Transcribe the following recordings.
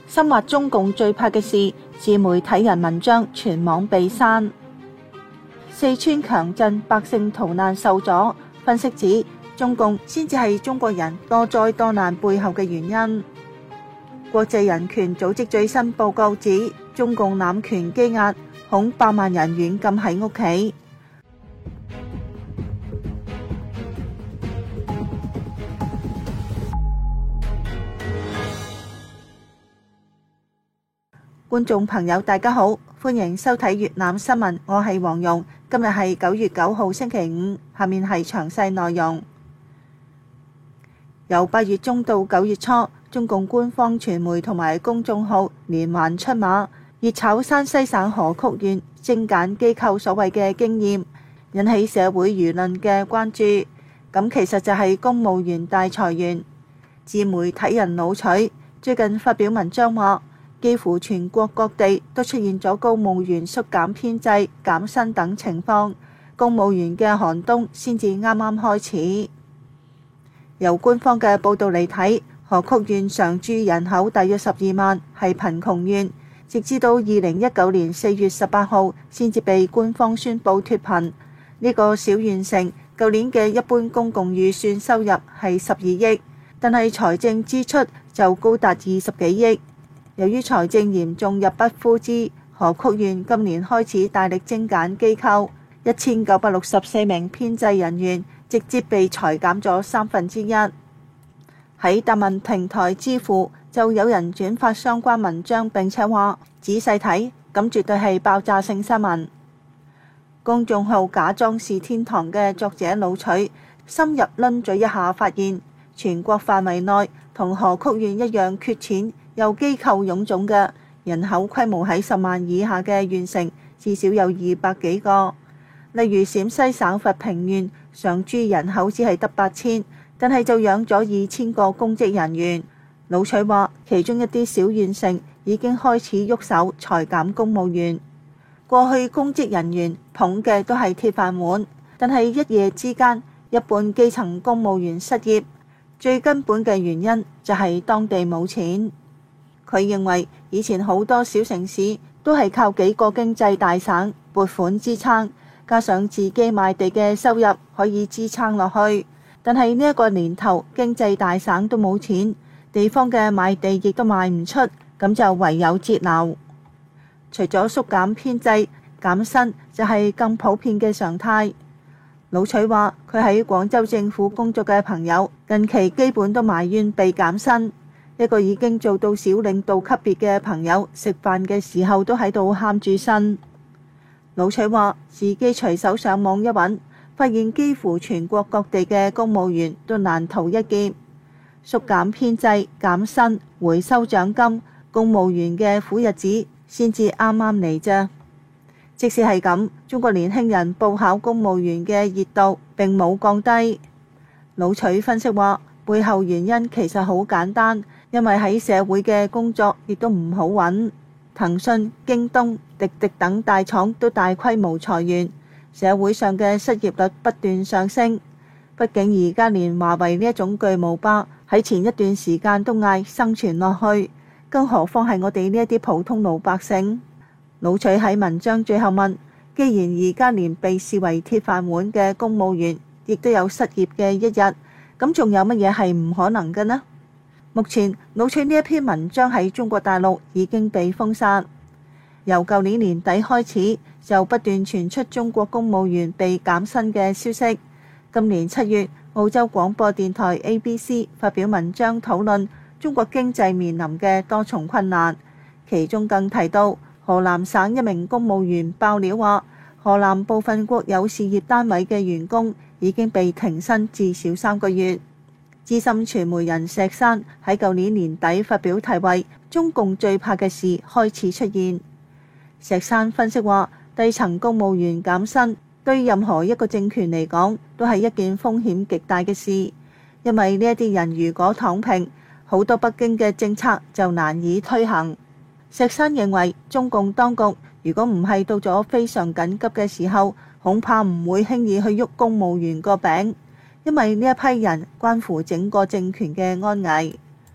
深挖中共最怕嘅事，自媒體人文章全網被刪。四川強震百姓逃難受阻，分析指中共先至係中國人多災多難背後嘅原因。國際人權組織最新報告指，中共濫權羈押，恐100萬人軟禁喺屋企。觀眾朋友大家好，歡迎收睇粵覽新聞，我係黃蓉。今日係9月9號星期五，下面係詳細內容。由8月中到9月初，中共官方傳媒同埋公眾號連環出馬，熱炒山西省河曲縣精簡機構所謂嘅經驗，引起社會輿論嘅關注。咁其實就係公務員大裁員。自媒體人老徐最近發表文章話，幾乎全國各地都出現咗公務員縮減編制、減薪等情況，公務員嘅寒冬先至啱啱開始。由官方嘅報導嚟睇，河曲縣常住人口大約12萬，係貧窮縣，直至到2019年4月18號先至被官方宣布脫貧。呢個小縣城舊年嘅一般公共預算收入係12億，但係財政支出就高達20幾億。由於財政嚴重入不敷支，河曲縣今年開始大力精簡機構，1964名編制人員直接被裁減咗1/3。喺答問平台知乎就有人轉發相關文章，並且話仔細睇，咁絕對係爆炸性新聞。公眾號假裝是天堂嘅作者老徐深入論咗一下，發現全國範圍內同河曲縣一樣缺錢又機構臃腫嘅人口規模喺10萬以下嘅縣城，至少有200幾個。例如陝西省佛平縣常住人口只係得8000，但係就養咗2000個公職人員。老徐話，其中一啲小縣城已經開始喐手裁減公務員。過去公職人員捧嘅都係鐵飯碗，但係一夜之間，一半基層公務員失業，最根本嘅原因就係當地冇錢。佢認為以前好多小城市都係靠幾個經濟大省撥款支撐，加上自己賣地嘅收入可以支撐落去。但係呢一個年頭，經濟大省都冇錢，地方嘅賣地亦都賣唔出，咁就唯有節流。除咗縮減編制，減薪就係更普遍嘅常態。老徐話，佢喺廣州政府工作嘅朋友近期基本都埋怨被減薪。一個已經做到小領導級別嘅朋友，食飯嘅時候都喺度喊住呻。老徐話自己隨手上網一揾，發現幾乎全國各地嘅公務員都難逃一劫。縮減編制、減薪、回收獎金，公務員嘅苦日子先至啱啱嚟啫。即使係咁，中國年輕人報考公務員嘅熱度並冇降低。老徐分析話，背後原因其實好簡單。因為喺社會嘅工作亦都唔好揾，騰訊、京東、滴滴等大廠都大規模裁員，社會上嘅失業率不斷上升。畢竟而家連華為呢一種巨無霸喺前一段時間都嗌生存落去，更何況係我哋呢一啲普通老百姓。老徐喺文章最後問，既然而家連被視為鐵飯碗嘅公務員亦都有失業嘅一日，咁仲有乜嘢係唔可能嘅呢？目前老徐呢一篇文章喺中國大陸已經被封殺。由舊年年底開始就不斷傳出中國公務員被減薪嘅消息。今年7月，澳洲廣播電台 ABC 發表文章討論中國經濟面臨嘅多重困難，其中更提到河南省一名公務員爆料話，河南部分國有事業單位嘅員工已經被停薪至少3個月。資深傳媒人石山喺舊年年底發表題為《中共最怕嘅事開始出現》。石山分析話，低層公務員減薪對任何一個政權嚟講都係一件風險極大嘅事，因為呢一啲人如果躺平，好多北京嘅政策就難以推行。石山認為，中共當局如果唔係到咗非常緊急嘅時候，恐怕唔會輕易去喐公務員個餅。因為呢一批人關乎整個政權嘅安危。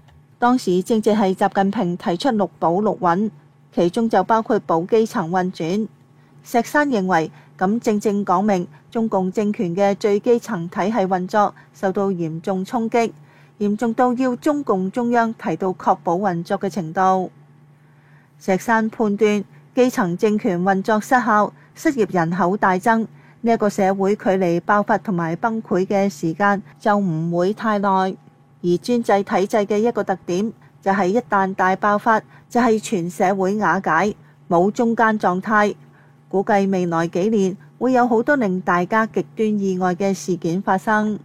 當時正值係習近平提出六保六穩，其中就包括保基層運轉。石山認為，咁正正講明中共政權嘅最基層體系運作受到嚴重衝擊，嚴重到要中共中央提到確保運作嘅程度。石山判斷，基層政權運作失效，失業人口大增，呢一個社會距離爆發同埋崩潰嘅時間就唔會太耐。而專制體制嘅一個特點就係一旦大爆發，就係全社會瓦解，冇中間狀態。估計未來幾年會有好多令大家極端意外嘅事件發生。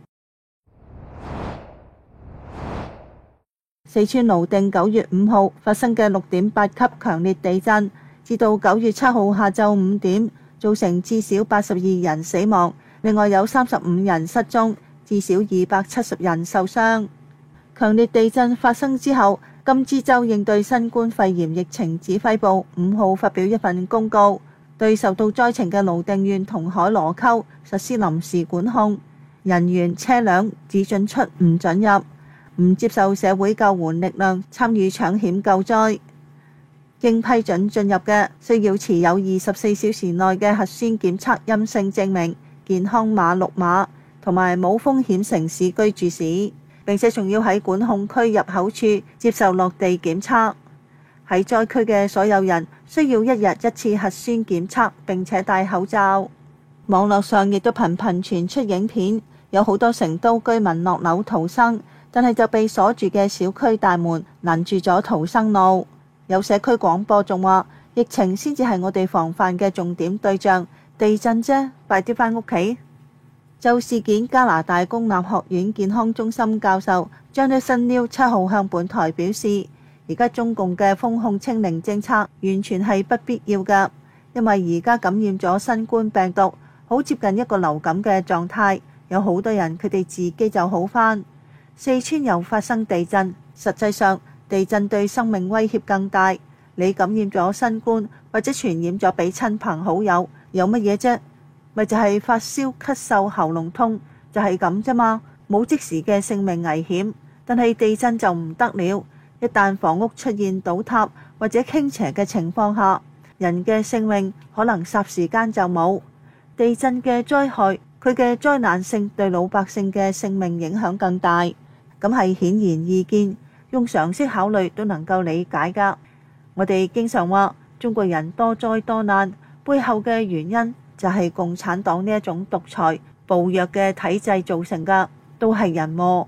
四川瀘定9月5號發生嘅6.8級強烈地震，至到9月7號下晝5點，造成至少82人死亡，另外有35人失蹤，至少270人受傷。強烈地震發生之後，甘孜州應對新冠肺炎疫情指揮部5號發表一份公告，對受到災情嘅瀘定縣同海螺溝實施臨時管控，人員、車輛只准出唔准入，唔接受社會救援力量參與搶險救災。經批准進入嘅，需要持有24小時內嘅核酸檢測陰性證明、健康碼綠碼同埋冇風險城市居住史，並且仲要喺管控區入口處接受落地檢測。喺災區嘅所有人需要1日1次核酸檢測，並且戴口罩。網絡上亦都頻頻傳出影片，有好多成都居民落樓逃生，但係就被鎖住嘅小區大門攔住咗逃生路。有社區廣播仲話，疫情先至係我哋防範嘅重點對象，地震啫，快啲返屋企。就事件，加拿大公立學院健康中心教授 Jonathan Liu 7號向本台表示，而家中共嘅封控清零政策完全係不必要㗎，因為而家感染咗新冠病毒，好接近一個流感嘅狀態，有好多人佢哋自己就好返。四川又發生地震，實際上地震對生命威脅更大。你感染咗新冠或者傳染咗俾親朋好友，有乜嘢啫？咪就係發燒、咳嗽、喉嚨痛，就係咁啫嘛，冇即時嘅性命危險。但係地震就唔得了，一旦房屋出現倒塌或者傾斜嘅情況下，人嘅性命可能霎時間就冇。地震嘅災害，佢嘅災難性對老百姓嘅性命影響更大，咁係顯然易見，用常識考慮都能夠理解㗎。我哋經常話中國人多災多難，背後嘅原因就係共產黨呢一種獨裁暴虐嘅體制造成㗎，都係人禍。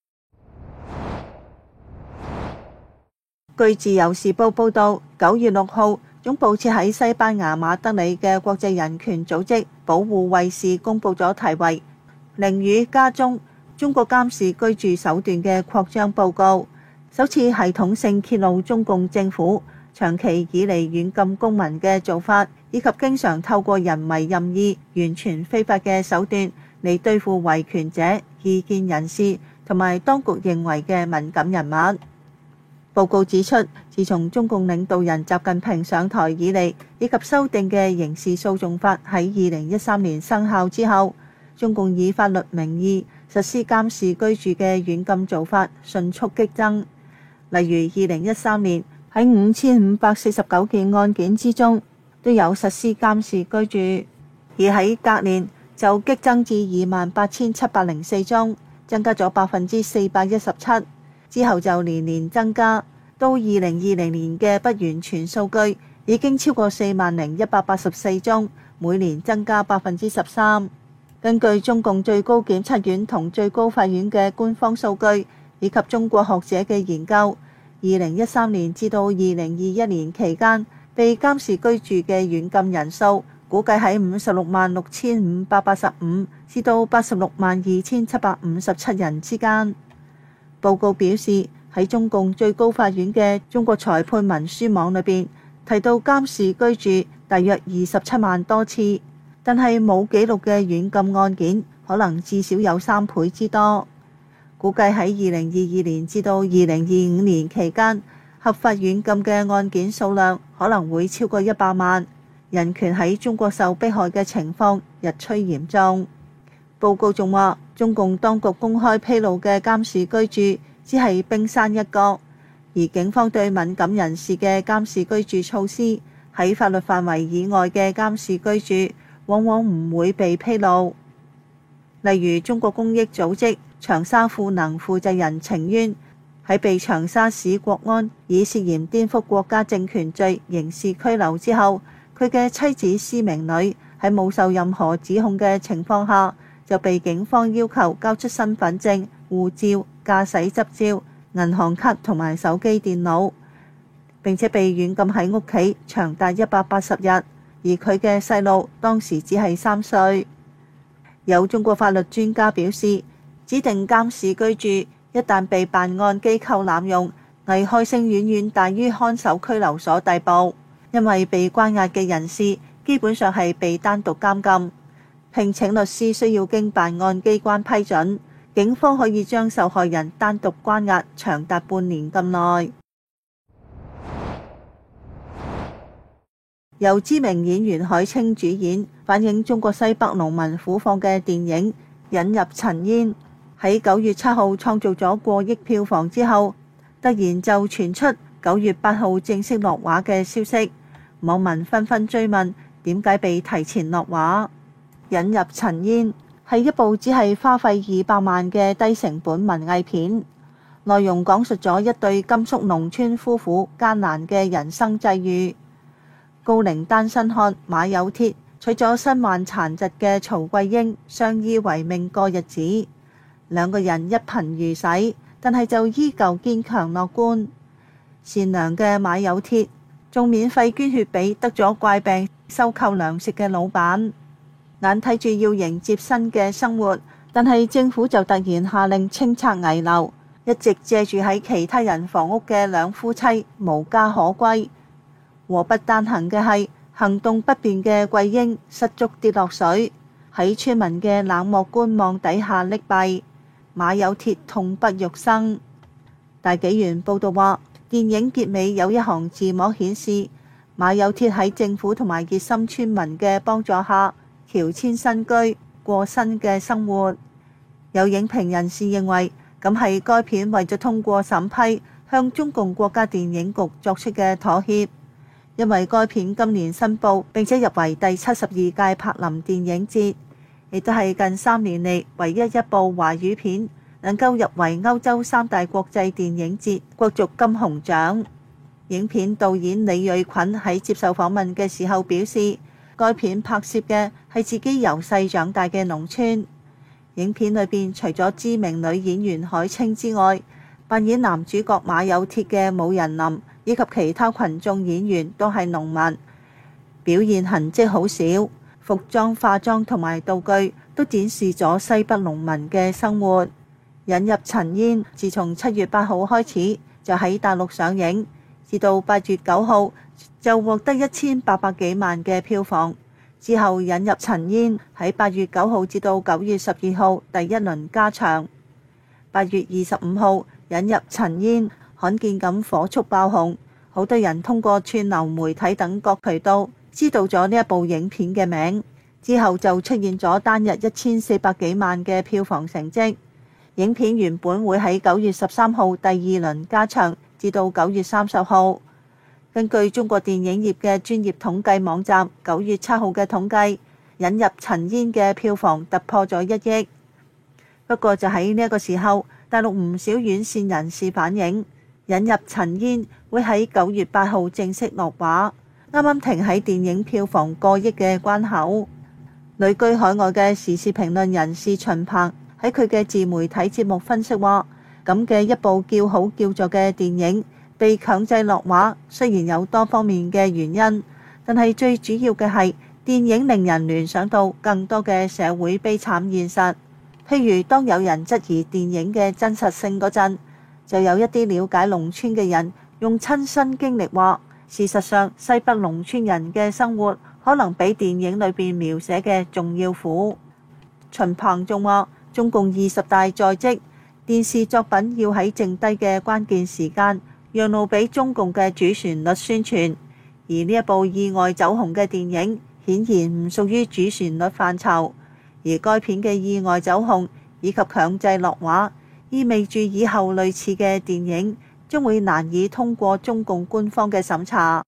據自由時報報導，9月6號，總部設喺西班牙馬德里嘅國際人權組織保護衛士公佈咗題為《寧與家中：中國監視居住手段嘅擴張報告》，首次系統性揭露中共政府長期以嚟軟禁公民嘅做法，以及經常透過人為任意、完全非法嘅手段嚟對付維權者、異見人士同埋當局認為嘅敏感人物。報告指出，自從中共領導人習近平上台以嚟，以及修訂嘅刑事訴訟法喺2013年生效之後，中共以法律名義實施監視居住嘅軟禁做法迅速激增。例如2013年喺5549件案件之中都有實施監視居住，而喺隔年就激增至28704宗，增加咗417%。之後就年年增加，到2020年嘅不完全數據已經超過40184宗，每年增加13%。根據中共最高檢察院同最高法院嘅官方數據，以及中國學者嘅研究，2013年至到2021年期間，被監視居住嘅軟禁人數估計喺566585至到862757人之間。報告表示，喺中共最高法院嘅中國裁判文書網裏邊提到監視居住大約27萬多次，但係冇記錄嘅軟禁案件可能至少有3倍之多。估計喺2022年至到2025年期間，合法軟禁嘅案件數量可能會超過100萬。人權喺中國受迫害嘅情況日趨嚴重。報告仲話，中共當局公開披露嘅監視居住只係冰山一角， 而警方對敏感人士嘅監視居住措施，喺法律範圍以外嘅監視居住，往往唔會被披露。例如中國公益組織長沙賦能負責人程淵喺被長沙市國安以涉嫌顛覆國家政權罪刑事拘留之後，佢嘅妻子施明女喺冇受任何指控嘅情況下，就被警方要求交出身份證、護照、駕駛執照、銀行卡同埋手機電腦，並且被軟禁喺屋企長達180日，而佢嘅細路當時只係3歲。有中國法律專家表示，指定監視居住一旦被辦案機構濫用，危害性遠遠大於看守拘留所逮捕，因為被關押嘅人士基本上係被單獨監禁，聘請律師需要經辦案機關批准，警方可以將受害人單獨關押長達半年咁耐。由知名演員海清主演，反映中國西北農民苦況嘅電影《引入塵煙》，喺9月7號創造咗過億票房之後，突然就傳出9月8號正式落畫嘅消息，網民紛紛追問點解被提前落畫。《引入塵煙》係一部只係花費200萬嘅低成本文藝片，內容講述咗一對甘肅農村夫婦艱難嘅人生際遇。高齡單身漢馬有鐵娶咗身患殘疾嘅曹桂英，相依為命過日子。兩個人一貧如洗，但係就依舊堅強樂觀。善良嘅馬有鐵仲免費捐血俾得咗怪病收購糧食嘅老闆。眼睇住要迎接新嘅生活，但係政府就突然下令清拆危樓，一直借住喺其他人房屋嘅兩夫妻無家可歸。禍不單行嘅係，行動不便嘅桂英失足跌落水，喺村民嘅冷漠觀望底下溺斃。馬有鐵痛不欲生。大紀元報道話，電影結尾有一行字幕顯示，馬有鐵喺政府同埋熱心村民嘅幫助下，喬遷新居，過新嘅生活。有影評人士認為，咁係該片為咗通過審批，向中共國家電影局作出嘅妥協。因為該片今年申報並且入圍第72屆柏林電影節，亦都係近3年嚟唯一一部華語片能夠入圍歐洲3大國際電影節國族金熊獎。影片導演李瑞群喺接受訪問嘅時候表示，該片拍攝嘅係自己由細長大嘅農村。影片裏邊除咗知名女演員海清之外，扮演男主角馬有鐵嘅武仁林以及其他群眾演員都係農民，表現痕跡好少，服裝、化妝同埋道具都展示咗西北農民嘅生活。引入塵煙自從7月8號開始就喺大陸上映，至到8月9號就獲得1800幾萬嘅票房。之後引入塵煙喺8月9號至到9月12號第一輪加場。8月25號引入塵煙罕見咁火速爆紅，好多人通過串流媒體等各渠道知道咗呢一部影片嘅名，之後就出現咗單日1400幾萬嘅票房成績。影片原本會喺9月13號第二輪加場，至到9月30號。根據中國電影業嘅專業統計網站9月7號嘅統計，引入塵煙嘅票房突破咗1億。不過就喺呢一個時候，大陸唔少院線人士反映，引入塵煙會喺9月8號正式落畫，啱啱停喺電影票房過億嘅關口。旅居海外嘅時事評論人士秦鵬喺佢嘅自媒體節目分析話，咁嘅一部叫好叫座嘅電影被強制落畫，雖然有多方面嘅原因，但係最主要嘅係電影令人聯想到更多嘅社會悲慘現實。譬如當有人質疑電影嘅真實性嗰陣，就有一啲了解農村嘅人用親身經歷話，事實上西北農村人嘅生活可能比電影裏邊描寫嘅仲要苦。秦鵬仲話，中共20大在即，電視作品要喺剩低嘅關鍵時間讓路俾中共嘅主旋律宣傳，而呢一部意外走紅嘅電影顯然唔屬於主旋律範疇，而該片嘅意外走紅以及強制落畫，意味住以後類似嘅電影將會難以通過中共官方嘅審查。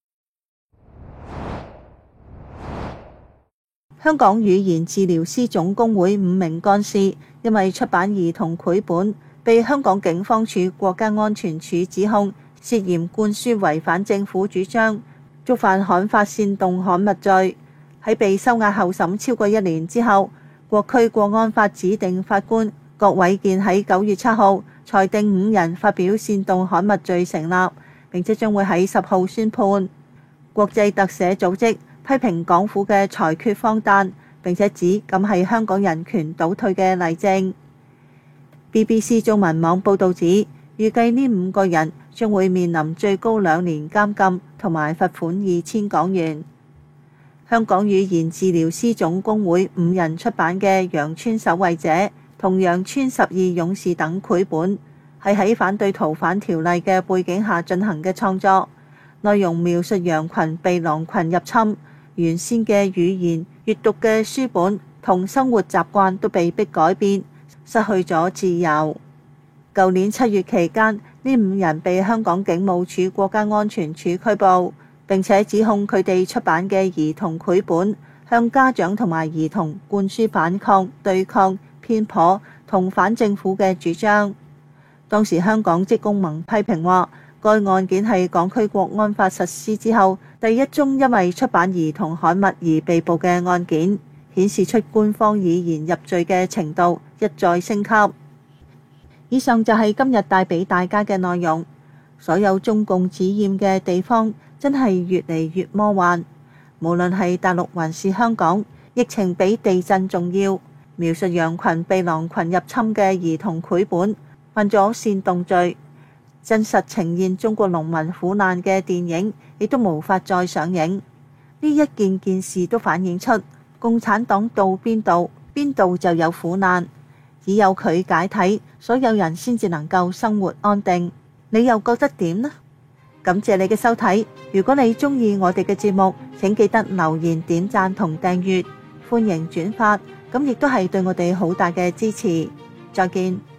香港語言治療師總工會5名幹事因為出版兒童繪本，被香港警方處國家安全處指控涉嫌灌輸違反政府主張，觸犯刊發煽動刊物罪。喺被收押候審超過1年之後，國區國安法指定法官郭偉健喺9月7號裁定5人發表煽動刊物罪成立，並且將會喺10號宣判。國際特赦組織批評港府嘅裁決荒誕，並且指咁係香港人權倒退嘅例證。BBC 中文網報導指，預計呢5個人將會面臨最高2年監禁同埋罰款2000港元。香港語言治療師總工會5人出版嘅《羊村守衛者》同《羊村12勇士》等繪本，係喺反對逃犯條例嘅背景下進行嘅創作，內容描述羊群被狼群入侵，原先嘅語言、閱讀嘅書本同生活習慣都被迫改變，失去咗自由。舊年7月期間，呢5人被香港警務處國家安全處拘捕，並且指控佢哋出版嘅兒童繪本向家長同埋兒童灌輸反抗、對抗、偏頗同反政府嘅主張。當時香港職工盟批評話，該案件係港區國安法實施之後第一宗因為出版兒童刊物而被捕嘅案件，顯示出官方以言入罪嘅程度一再升級。以上就係今日帶俾大家嘅內容。所有中共指厭嘅地方真係越嚟越魔幻，無論係大陸還是香港，疫情比地震重要。描述羊群被狼群入侵嘅兒童繪本犯咗煽動罪，真實呈現中國農民苦難嘅電影亦都無法再上映。呢一件件事都反映出共產黨到邊度，邊度就有苦難，只有佢解體，所有人先至能夠生活安定。你又覺得點呢？感謝你嘅收睇，如果你鍾意我哋嘅節目，請記得留言、點讚同訂閱，歡迎轉發，咁亦都係對我哋好大嘅支持。再見。